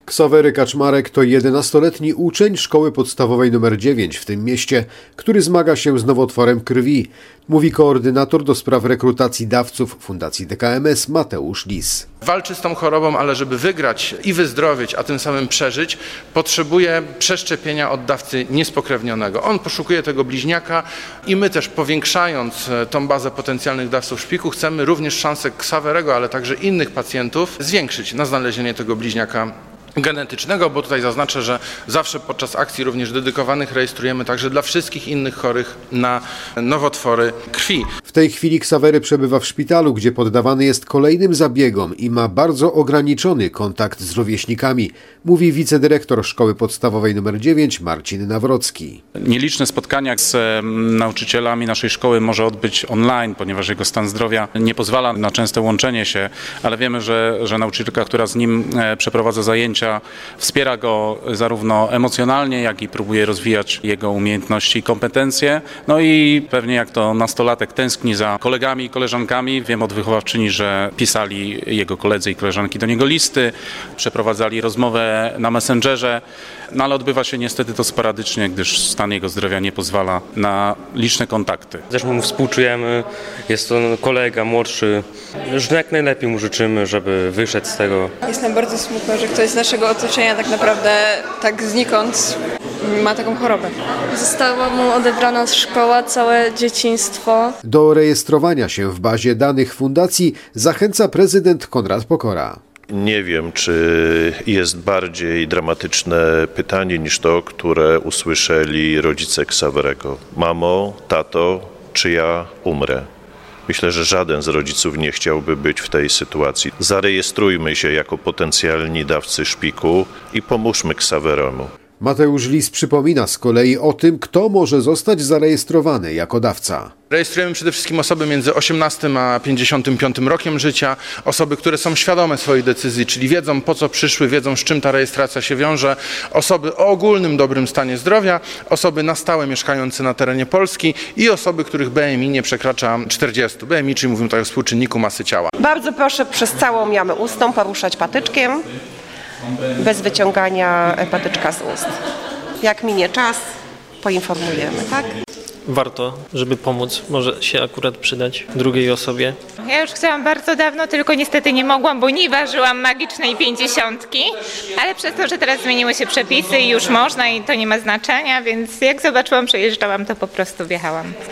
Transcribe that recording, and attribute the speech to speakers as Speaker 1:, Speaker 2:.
Speaker 1: Ksawery Kaczmarek to 11-letni uczeń szkoły podstawowej nr 9 w tym mieście, który zmaga się z nowotworem krwi, mówi koordynator do spraw rekrutacji dawców Fundacji DKMS Mateusz Lis.
Speaker 2: Walczy z tą chorobą, ale żeby wygrać i wyzdrowieć, a tym samym przeżyć, potrzebuje przeszczepienia od dawcy niespokrewnionego. On poszukuje tego bliźniaka i my też, powiększając tą bazę potencjalnych dawców szpiku, chcemy również szansę Ksawerego, ale także innych pacjentów zwiększyć na znalezienie tego bliźniaka genetycznego, bo tutaj zaznaczę, że zawsze podczas akcji również dedykowanych rejestrujemy także dla wszystkich innych chorych na nowotwory krwi.
Speaker 1: W tej chwili Ksawery przebywa w szpitalu, gdzie poddawany jest kolejnym zabiegom i ma bardzo ograniczony kontakt z rówieśnikami, mówi wicedyrektor Szkoły Podstawowej nr 9 Marcin Nawrocki.
Speaker 3: Nieliczne spotkania z nauczycielami naszej szkoły może odbyć online, ponieważ jego stan zdrowia nie pozwala na częste łączenie się, ale wiemy, że nauczycielka, która z nim przeprowadza zajęcia, wspiera go zarówno emocjonalnie, jak i próbuje rozwijać jego umiejętności i kompetencje. No i pewnie jak to nastolatek tęskni za kolegami i koleżankami. Wiem od wychowawczyni, że pisali jego koledzy i koleżanki do niego listy, przeprowadzali rozmowę na Messengerze, no ale odbywa się niestety to sporadycznie, gdyż stan jego zdrowia nie pozwala na liczne kontakty.
Speaker 4: Też mu współczujemy, jest to kolega młodszy, już jak najlepiej mu życzymy, żeby wyszedł z tego.
Speaker 5: Jest nam bardzo smutno, że ktoś z naszego otoczenia tak naprawdę tak znikąd ma taką chorobę.
Speaker 6: Została mu odebrana szkoła, całe dzieciństwo.
Speaker 1: Do rejestrowania się w bazie danych fundacji zachęca prezydent Konrad Pokora.
Speaker 7: Nie wiem, czy jest bardziej dramatyczne pytanie niż to, które usłyszeli rodzice Ksawerego. Mamo, tato, czy ja umrę? Myślę, że żaden z rodziców nie chciałby być w tej sytuacji. Zarejestrujmy się jako potencjalni dawcy szpiku i pomóżmy Ksaweremu.
Speaker 1: Mateusz Lis przypomina z kolei o tym, kto może zostać zarejestrowany jako dawca.
Speaker 2: Rejestrujemy przede wszystkim osoby między 18 a 55 rokiem życia, osoby, które są świadome swoich decyzji, czyli wiedzą, po co przyszły, wiedzą, z czym ta rejestracja się wiąże, osoby o ogólnym dobrym stanie zdrowia, osoby na stałe mieszkające na terenie Polski i osoby, których BMI nie przekracza 40. BMI, czyli mówimy tutaj o współczynniku masy ciała.
Speaker 8: Bardzo proszę przez całą jamę ustną poruszać patyczkiem, bez wyciągania patyczka z ust. Jak minie czas, poinformujemy, tak?
Speaker 9: Warto, żeby pomóc, może się akurat przydać drugiej osobie.
Speaker 10: Ja już chciałam bardzo dawno, tylko niestety nie mogłam, bo nie ważyłam magicznej 50, ale przez to, że teraz zmieniły się przepisy i już można i to nie ma znaczenia, więc jak zobaczyłam, przejeżdżałam, to po prostu wjechałam.